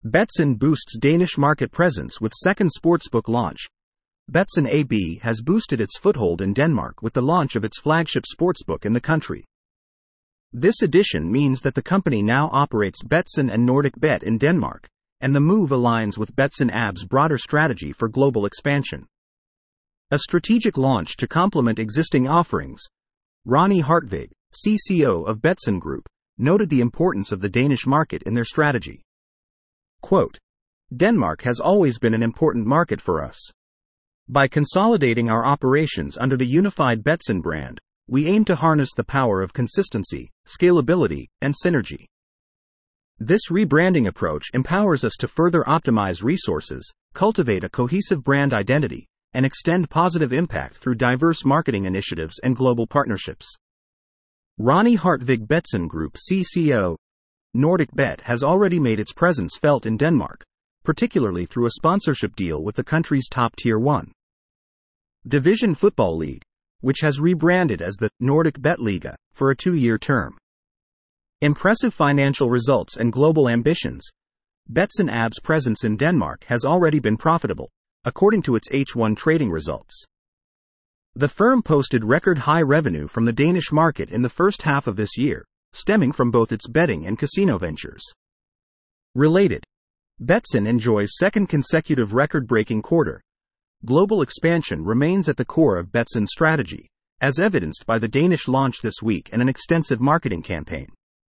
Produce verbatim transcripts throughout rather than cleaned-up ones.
Betsson boosts Danish market presence with second sportsbook launch. Betsson A B has boosted its foothold in Denmark with the launch of its flagship sportsbook in the country. This addition means that the company now operates Betsson and Nordic Bet in Denmark, and the move aligns with Betsson A B's broader strategy for global expansion. A strategic launch to complement existing offerings. Ronny Hartvig, C C O of Betsson Group, noted the importance of the Danish market in their strategy. Quote, "Denmark has always been an important market for us. By consolidating our operations under the unified Betsson brand, we aim to harness the power of consistency, scalability, and synergy. This rebranding approach empowers us to further optimize resources, cultivate a cohesive brand identity, and extend positive impact through diverse marketing initiatives and global partnerships." Ronny Hartvig, Betsson Group C C O. Nordic Bet has already made its presence felt in Denmark, particularly through a sponsorship deal with the country's top Tier one Division Football League, which has rebranded as the Nordic Bet Liga for a two-year term. Impressive financial results and global ambitions. Betsson A B's presence in Denmark has already been profitable, according to its H one trading results. The firm posted record high revenue from the Danish market in the first half of this year, stemming from both its betting and casino ventures. Related, Betsson enjoys second consecutive record-breaking quarter. Global expansion remains at the core of Betsson's strategy, as evidenced by the Danish launch this week and an extensive marketing campaign.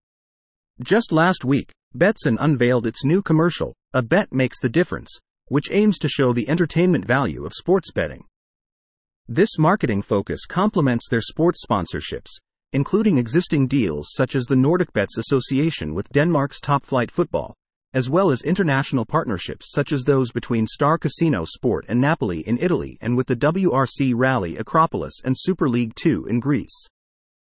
Just last week, Betsson unveiled its new commercial, "A Bet Makes the Difference," which aims to show the entertainment value of sports betting. This marketing focus complements their sports sponsorships, including existing deals such as the Nordic Bets association with Denmark's top-flight football, as well as international partnerships such as those between Star Casino Sport and Napoli in Italy and with the W R C Rally Acropolis and Super League two in Greece.